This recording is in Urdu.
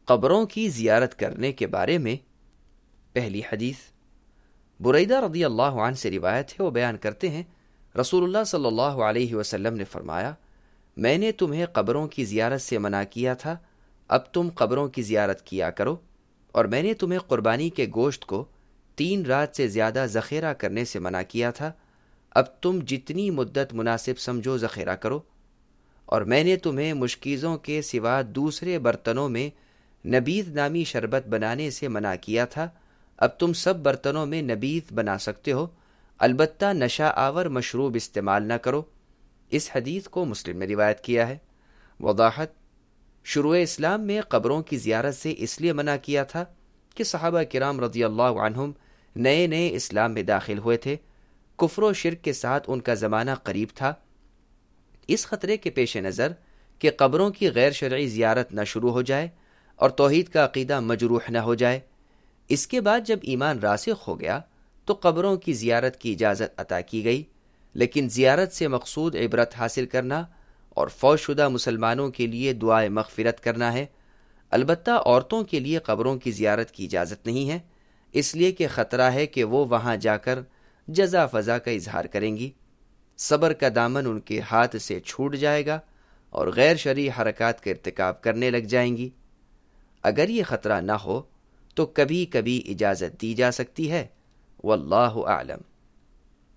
قبروں کی زیارت کرنے کے بارے میں پہلی حدیث بریدہ رضی اللہ عنہ سے روایت ہے، وہ بیان کرتے ہیں رسول اللہ صلی اللہ علیہ وسلم نے فرمایا، میں نے تمہیں قبروں کی زیارت سے منع کیا تھا، اب تم قبروں کی زیارت کیا کرو، اور میں نے تمہیں قربانی کے گوشت کو 3 رات سے زیادہ ذخیرہ کرنے سے منع کیا تھا، اب تم جتنی مدت مناسب سمجھو ذخیرہ کرو، اور میں نے تمہیں مشکیزوں کے سوا دوسرے برتنوں میں نبیذ نامی شربت بنانے سے منع کیا تھا، اب تم سب برتنوں میں نبیذ بنا سکتے ہو، البتہ نشہ آور مشروب استعمال نہ کرو۔ اس حدیث کو مسلم نے روایت کیا ہے۔ وضاحت: شروع اسلام میں قبروں کی زیارت سے اس لیے منع کیا تھا کہ صحابہ کرام رضی اللہ عنہم نئے نئے اسلام میں داخل ہوئے تھے، کفر و شرک کے ساتھ ان کا زمانہ قریب تھا۔ اس خطرے کے پیش نظر کہ قبروں کی غیر شرعی زیارت نہ شروع ہو جائے اور توحید کا عقیدہ مجروح نہ ہو جائے، اس کے بعد جب ایمان راسخ ہو گیا تو قبروں کی زیارت کی اجازت عطا کی گئی، لیکن زیارت سے مقصود عبرت حاصل کرنا اور فوت شدہ مسلمانوں کے لیے دعائے مغفرت کرنا ہے۔ البتہ عورتوں کے لیے قبروں کی زیارت کی اجازت نہیں ہے، اس لیے کہ خطرہ ہے کہ وہ وہاں جا کر جزا فضا کا اظہار کریں گی، صبر کا دامن ان کے ہاتھ سے چھوٹ جائے گا اور غیر شرعی حرکات کا ارتکاب کرنے لگ جائیں گی۔ اگر یہ خطرہ نہ ہو تو کبھی کبھی اجازت دی جا سکتی ہے، واللہ اعلم۔